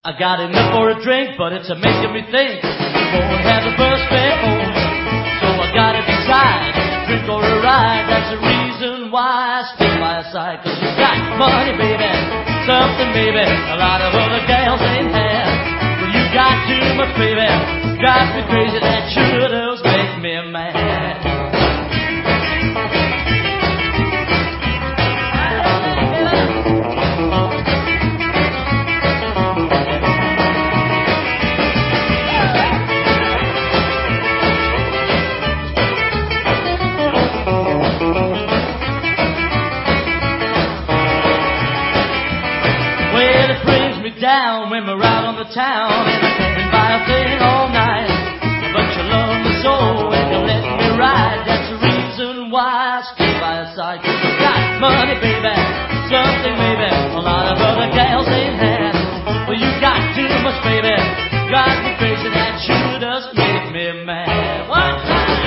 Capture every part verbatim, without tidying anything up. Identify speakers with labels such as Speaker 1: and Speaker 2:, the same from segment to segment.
Speaker 1: I got enough for a drink, but it's a making me think. Won't have the bus fare home, so I gotta decide, drink or a ride. That's the reason why I stick by her side. Cause you got money, baby, something, baby, a lot of other gals ain't had. Well, you got too much, baby, drives me crazy. That sure does make me mad. Down when we're out on the town and I can't buy a thing all night, but you love me so and you let me ride. That's the reason why I stay by your side. You got money, baby, something, baby, a lot of other gals ain't had. Well, you got too much, baby, drives me crazy. That sure does make me mad. One time.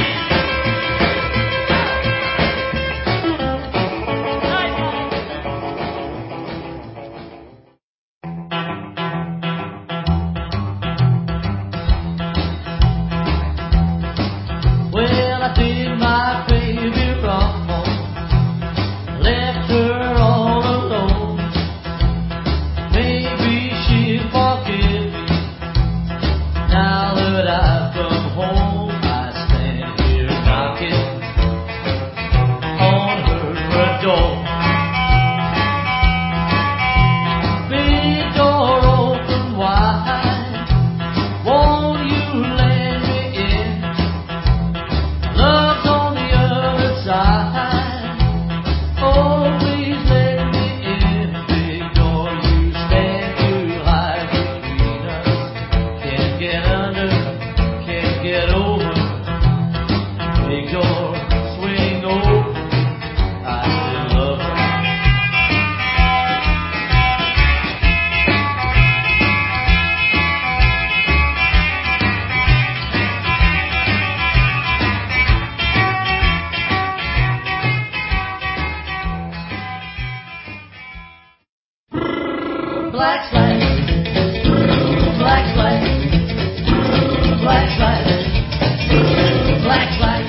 Speaker 1: Black flag, black flag, black flag, black flag,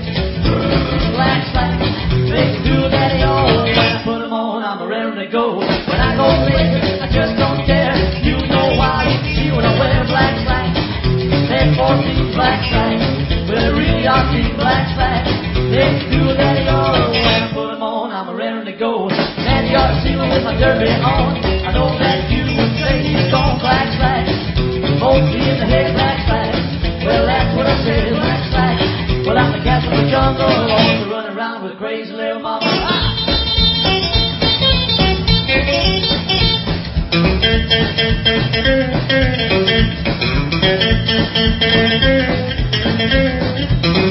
Speaker 1: black flag. Make do daddy all when I put them on, I'm ready to go. When I go places, I just don't care. You know why? You see when I wear black flag. They're fourteen black flag, but they really are six black flag. Make do daddy all when I put them on, I'm ready to go. And you ought to see me with my derby on. I know that you would say he's gone black flag. Mostly in the head black flag. Well, that's what I say, black flag. Well, I'm the cat from the jungle, always running around with a crazy little mama. Ah!